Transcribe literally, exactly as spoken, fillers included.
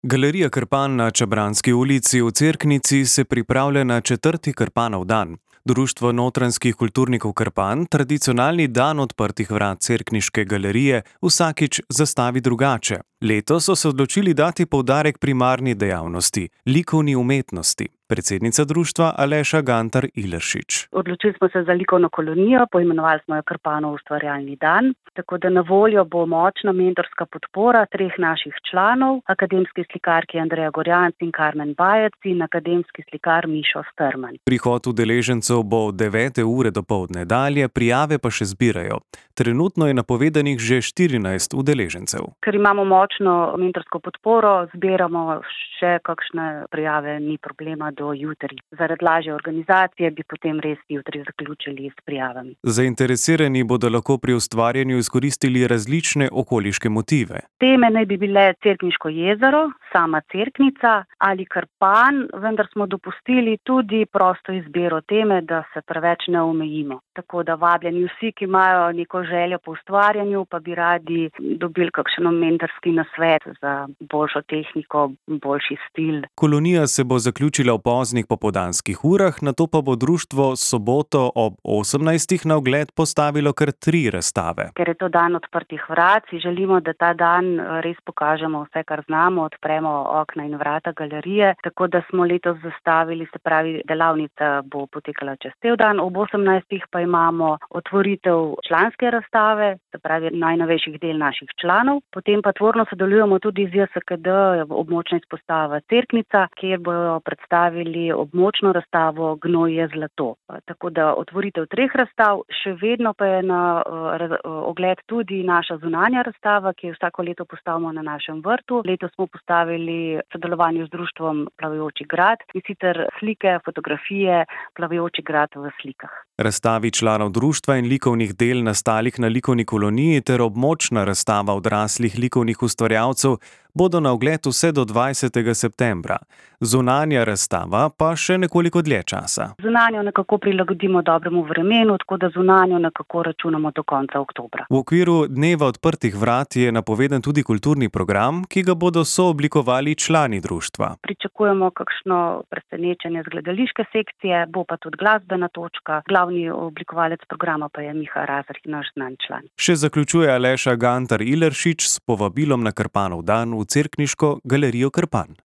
Galerija Krpan na Čabranski ulici v Cerknici se pripravlja na četrti Krpanov dan. Društvo notranjskih kulturnikov Krpan tradicionalni dan odprtih vrat cerkniške galerije vsakič zastavi drugače. Letos so se odločili dati poudarek primarni dejavnosti, likovni umetnosti. Predsednica društva Aleša Gantar Ileršič. Odločili smo se za likovno kolonijo, poimenovali smo jo Krpanov ustvarjalni dan, tako da na voljo bo močna mentorska podpora treh naših članov, akademski slikarki Andreja Gorjanc in Karmen Bajec in akademski slikar Mišo Strman. Prihod udeležencev bo od devete ure dopoldne dalje, prijave pa še zbirajo. Trenutno je napovedanih že štirinajst udeležencev. Ker imamo močno mentorsko podporo, zbiramo še kakšne prijave, ni problema do jutri. Zaradi lažje organizacije bi potem res jutri zaključili s prijavami. Zainteresirani bodo lahko pri ustvarjanju izkoristili različne okoliške motive. Teme naj bi bile Cerkniško jezero, sama Cerknica ali Krpan, vendar smo dopustili tudi prosto izbiro teme, da se preveč ne omejimo. Tako da vabljeni vsi, ki imajo neko željo po ustvarjanju, pa bi radi dobili kakšen mentorski nasvet za boljšo tehniko, boljši stil. Kolonija se bo zaključila v poznih popoldanskih urah, nato pa bo društvo soboto ob osemnajstih na ogled postavilo kar tri razstave. Ker je to dan odprtih vrat, si želimo, da ta dan res pokažemo vse, kar znamo, odpremo okna in vrata galerije, tako da smo letos zastavili, se pravi, delavnica bo potekala čez cel dan, ob osemnajstih pa imamo otvoritev članske razstave, se pravi najnovejših del naših članov, potem pa tvorno sodelujemo tudi z J S K D, območna izpostava Cerknica, kjer bojo predstavili območno razstavo Gnoj je zlato. Tako da otvoritev treh razstav, še vedno pa je na uh, ogled tudi naša zunanja razstava, ki jo vsako leto postavimo na našem vrtu. Letos smo postavili v sodelovanju z društvom Plavajoči grad, in sicer slike, fotografije Plavajoči grad v slikah. Razstavi članov društva in likovnih del nastalih na likovni koloniji ter območna razstava odraslih likovnih ustvarjalcev bodo na ogled vse do dvajsetega septembra. Zunanja razstava pa še nekoliko dlje časa. Zunanjo nekako prilagodimo dobremu vremenu, tako da zunanjo nekako računamo do konca oktobra. V okviru dneva odprtih vrat je napovedan tudi kulturni program, ki ga bodo sooblikovali člani društva. Pričakujemo kakšno presenečenje z gledališke sekcije, bo pa tudi glasbena točka. Glavni oblikovalec programa pa je Miha Razar, naš znan član. Še zaključuje Aleša Gantar Ileršič s povabilom na Krpanov dan v Cerkniško galerijo Krpan.